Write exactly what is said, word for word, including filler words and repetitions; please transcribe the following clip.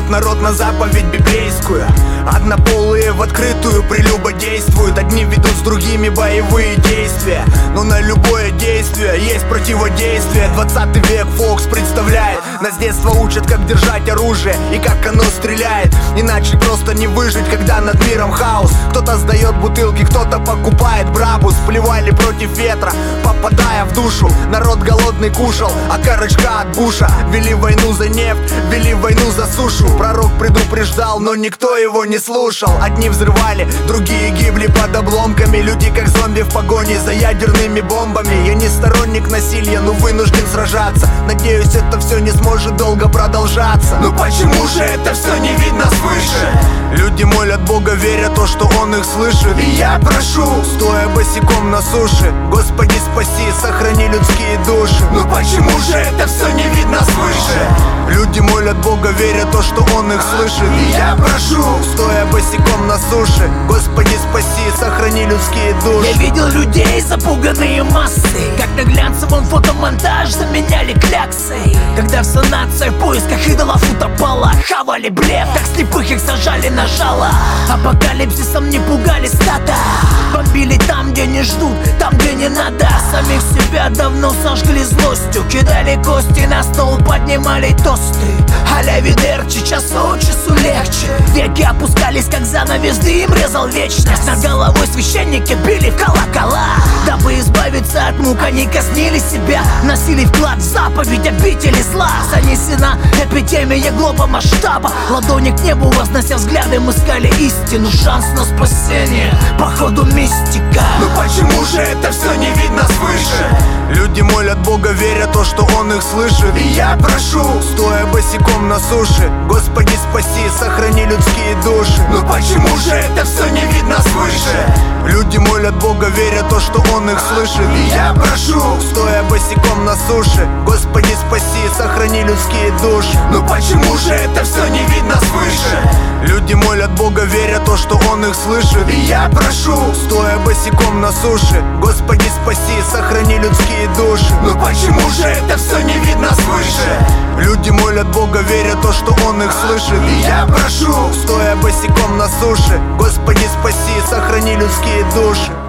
ведет народ на заповедь библейскую. Однополые в открытую прелюбодействуют, одни ведут с другими боевые действия. Но на любое действие есть противодействие. Двадцатый век Фокс представляет. Нас с детства учат, как держать оружие и как оно стреляет. Иначе просто не выжить, когда над миром хаос. Кто-то сдает бутылки, кто-то покупает брабус. Плевали против ветра, попадая в душу. Народ голодный кушал, а корочка от Буша. Вели войну за нефть, вели войну за сушу. Пророк предупреждал, но никто его не слушал. Одни взрывали, другие гибли под обломками. Люди как зомби в погоне за ядерными бомбами. Я не сторонник насилия, но вынужден сражаться. Надеюсь, это все не сможет долго продолжаться. Но почему же это все не видно свыше? Люди молят Бога, веря то, что Он их слышит. И я прошу, стоя босиком на суше: Господи, спаси, сохрани людские души. Но почему же это все не видно свыше? Люди молят Бога, веря то, что Он их слышит. И я прошу, стоя босиком на суше: Господи, спаси, сохрани людские души. Я видел людей, запуганные массы, как на глянцевом фотомонтаж заменяли кляксой. Когда вся нация в поисках идолов утопала, хавали блеф, как слепых их сажали на жало. Апокалипсисом не пугали стада, бомбили там, где не ждут, там, где не надо. Самих себя давно сожгли злостью, кидали кости на стол, поднимали тосты. А-ля Видерчи, час от часу легче. Веки опускались, как занавес, дым резал вечность. Над головой священники били в колокола. Дабы избавиться от мук, они казнили себя, носили вклад в заповедь обители зла. Занесена эпидемия глоба масштаба. Ладони к небу вознося взгляды, мы искали истину. Шанс на спасение, походу мистика. Но почему же это все не видно свыше? Люди молят Бога, веря то, что Он их слышит. И я прошу, стоя босиком на суше: Господи, спаси, сохрани людские души. Но почему же это все не видно свыше? Люди молят Бога, веря то, что Он их слышит. И я прошу, стоя босиком на суше: Господи, спаси, сохрани людские души. Но почему же это все не видно свыше? Люди молят Бога, веря то, что Он их слышит. И я прошу, стоя босиком на суше: Господи, спаси, сохрани людские души. Но почему же это все не видно свыше? Люди молят Бога, веря то, что Он их слышит. И я прошу, стоя босиком на суше: Господи, спаси, сохрани людские души.